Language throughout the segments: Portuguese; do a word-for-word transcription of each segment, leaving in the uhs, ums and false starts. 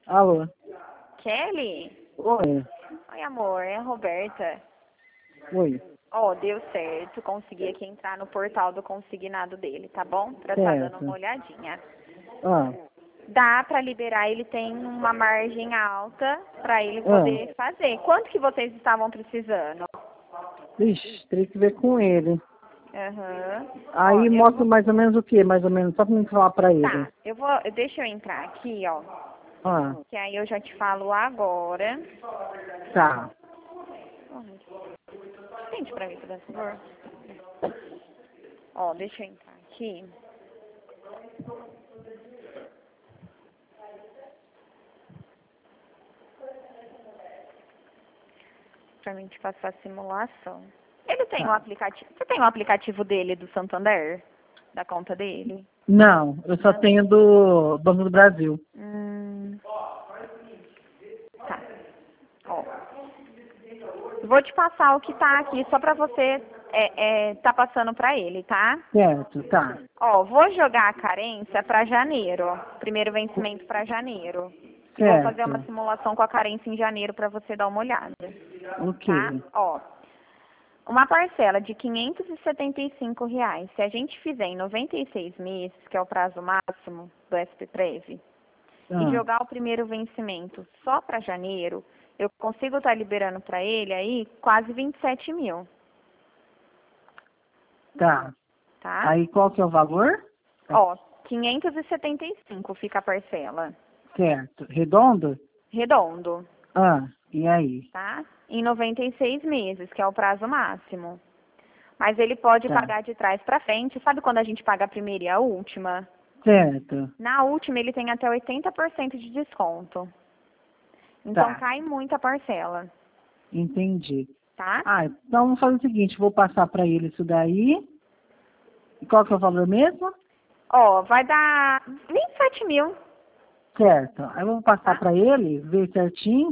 Alô? Kelly? Oi. Oi, amor, é a Roberta. Oi. Ó, deu certo, consegui aqui entrar no portal do consignado dele, tá bom? Pra tá dando Certo. uma olhadinha. Ah. Dá pra liberar, ele tem uma margem alta pra ele Ah. poder fazer. Quanto que vocês estavam precisando? Ixi, teria que ver com ele. Aham. Aí Ó, eu mostra vou... mais ou menos o que, mais ou menos, só pra mim falar pra ele. Tá, eu vou... Deixa eu entrar aqui, ó. Ah, Que aí eu já te falo agora. tá. Sente pra mim, por favor. Ó, deixa eu entrar aqui. Pra mim te passar a simulação. Ele tem o Tá. aplicativo. Você tem o aplicativo dele do Santander? Da conta dele? Não, eu só Não. tenho do Banco do Brasil. Hum. Tá. Ó. Vou te passar o que tá aqui, só pra você é, é, tá passando pra ele, tá? Certo, tá. Ó, vou jogar a carência pra janeiro. Primeiro vencimento pra janeiro. E vou fazer uma Certo. simulação com a carência em janeiro pra você dar uma olhada. Tá? Ok. Ó. Uma parcela de quinhentos e setenta e cinco reais, se a gente fizer em noventa e seis meses, que é o prazo máximo do S P Prev, e Ah, jogar o primeiro vencimento só para janeiro, eu consigo estar liberando para ele aí quase vinte e sete mil, tá. tá? Aí qual que é o valor? Ó, quinhentos e setenta e cinco fica a parcela. Certo. Redondo? Redondo, Ah, e aí? tá? Em noventa e seis meses, que é o prazo máximo. Mas ele pode Tá. pagar de trás para frente. Sabe quando a gente paga a primeira e a última? Certo. Na última, ele tem até oitenta por cento de desconto. Então, Tá. cai muito a parcela, Entendi. tá? Ah, então vamos fazer o seguinte, vou passar pra ele isso daí. E qual que é o valor mesmo? Ó, vai dar vinte e sete mil, Certo. Aí eu vou passar tá? pra ele, ver certinho.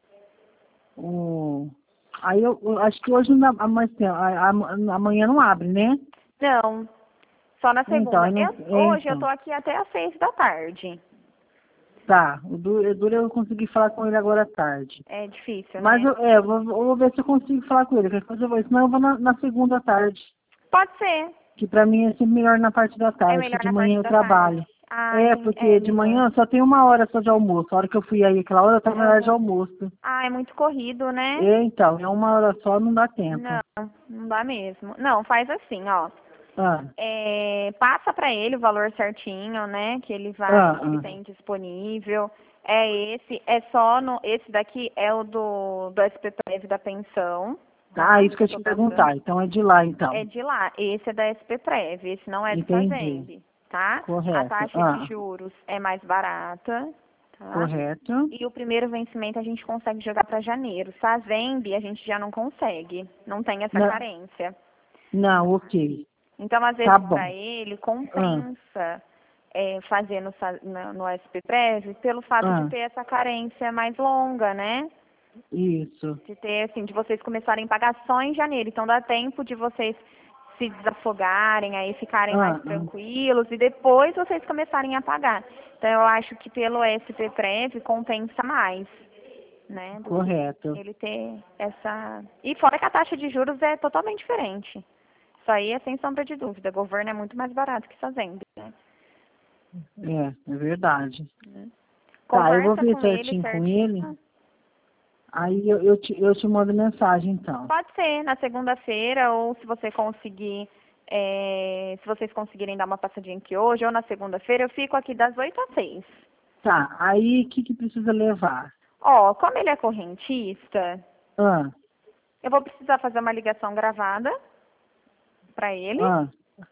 O... Aí eu, eu acho que hoje não dá, mas, assim, a- a- amanhã não abre, né? Não, só na Então, segunda. aí não, Eu- é, hoje eu tô então. aqui até às seis da tarde. Tá, o duro, o duro eu consegui falar com ele agora à tarde. É difícil, Mas né? eu, é, eu vou, eu vou ver se eu consigo falar com ele. Qualquer coisa eu vou, senão eu vou na, na segunda à tarde. Pode ser. Que pra mim é sempre melhor na parte da É tarde, porque melhor de na manhã parte eu da tarde. trabalho. Ah, É, entendi. É porque de melhor. manhã só tem uma hora só de almoço. A hora que eu fui aí, aquela hora eu tava na hora de Aham. almoço. Ah, é muito corrido, né? É, então, é uma hora só, não dá tempo. Não, não dá mesmo. Não, faz assim, ó. Ah, É, passa para ele o valor certinho, né? Que ele vai, ah, que ele ah. tem disponível. É esse, é só no, esse daqui é o do, do S P Prev da pensão, Ah, tá? isso que eu Tô te passando. perguntar. Então é de lá, É então. de lá. Esse é da S P Prev, esse não é do Entendi. Fazenda, tá? A Correto. taxa de Ah, juros é mais barata, tá? correto. E o primeiro vencimento a gente consegue jogar para janeiro. Fazenda a gente já não consegue, não tem essa Não, carência. não, ok. Então, às Tá vezes, bom. para ele, Ah, compensa é, fazer no, fa- na- no S P Prev pelo fato de ah, ter essa carência mais longa, né? isso. De ter, assim, de vocês começarem a pagar só em janeiro. Então, dá tempo de vocês se desafogarem, aí ficarem mais Ah, ah, tranquilos e depois vocês começarem a pagar. Então, eu acho que pelo S P Prev compensa mais, né? Do que correto. ele ter essa... E fora que a taxa de juros é totalmente diferente. Isso aí é sem sombra de dúvida. Governo é muito mais barato que fazenda, né? É, é verdade. Né? Tá, eu vou Conversa ver com ele certinho com ele. certinho. Aí eu, eu, te, eu te mando mensagem, então. Pode ser na segunda-feira ou se você conseguir, é, se vocês conseguirem dar uma passadinha aqui hoje ou na segunda-feira, eu fico aqui das oito às seis. Tá, aí o que, que precisa levar? Ó, como ele é correntista, Ah, eu vou precisar fazer uma ligação gravada para ele ah,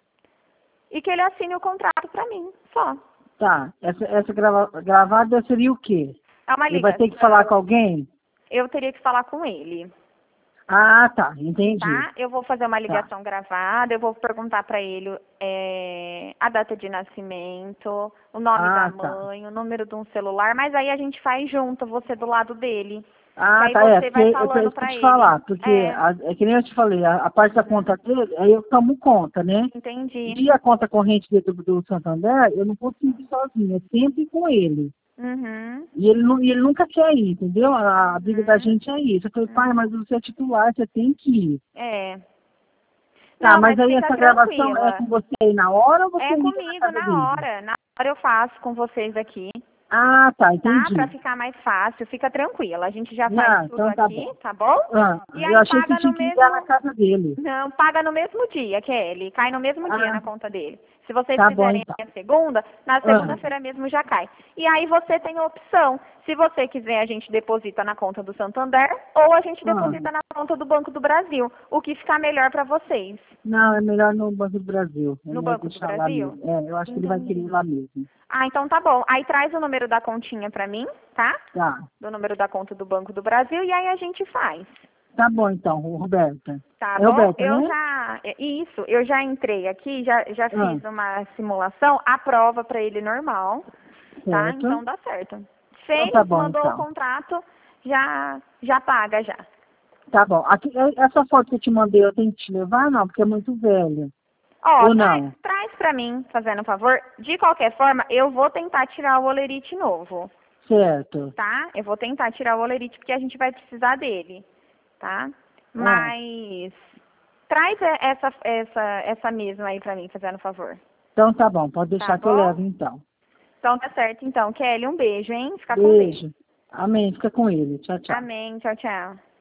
e que ele assine o contrato para mim, só. tá. Essa, essa grava, gravada seria o quê? É uma Ele vai ter que falar com ligação, alguém? eu teria que falar com ele. Ah, tá, entendi. Tá? Eu vou fazer uma Tá. ligação gravada, eu vou perguntar para ele é, a data de nascimento, o nome da Ah, tá. mãe, o número de um celular, mas aí a gente faz junto, você do lado dele. Que Ah, aí tá, é, você porque vai é pra falando isso que eu para te ele. falar, porque É, a, é que nem eu te falei, a, a parte da uhum, conta dele, aí eu tomo conta, né? entendi. E a conta corrente dele do, do Santander, eu não consigo ir sozinho, é sempre com ele. Uhum. E ele, nu- e ele nunca quer ir, entendeu? A, a briga da Uhum. gente é isso. Eu falei, pai, mas você é titular, você tem que ir. É. Tá, Não, mas mas aí fica essa gravação é tranquila. com você aí na hora ou você É liga na comigo casa na dele? hora. Na hora eu faço com vocês aqui. Ah, tá, Tá? Pra entendi. ficar mais fácil, fica tranquila. A gente já faz Não, tudo então tá aqui, bom. tá bom? Ah, E eu aí achei que você paga no tinha que ligar na mesmo. casa dele. Não, paga no mesmo dia, Kelly. Cai no mesmo dia Ah, na conta dele. Se vocês tá bom fizerem então. a segunda, na Ah, segunda-feira mesmo já cai. E aí você tem a opção. Se você quiser, a gente deposita na conta do Santander ou a gente ah. deposita na conta do Banco do Brasil. O que ficar melhor para vocês? Não, é melhor no Banco do Brasil. É No melhor Banco do deixar lá Brasil? mesmo. É, eu acho que ele vai querer Entendi. ir lá mesmo. Ah, então tá bom. Aí traz o número da continha para mim, tá? Tá. Do número da conta do Banco do Brasil e aí a gente faz. Tá bom então, Roberta. Tá É bom? Roberta, Eu né? já. Isso, eu já entrei aqui, já, já Ah, fiz uma simulação, a prova para ele normal, tá? certo. Então dá certo. Então tá Fez, bom mandou o então. contrato, já, já paga já. Tá bom. Aqui, essa foto que eu te mandei, eu tenho que te levar? Não, porque é muito velha. Ó, Ou tra não? traz pra mim, fazendo um favor. De qualquer forma, eu vou tentar tirar o olerite novo, Certo. tá? Eu vou tentar tirar o olerite porque a gente vai precisar dele, tá? Ah, Mas traz e- essa, essa, essa mesma aí pra mim, fazendo um favor. então tá bom, pode Tá deixar que eu bom? levo então. Então tá certo, então. Kelly, um beijo, hein? Fica com Deus. Beijo. Amém. Fica com ele. Tchau, tchau. Amém. Tchau, tchau.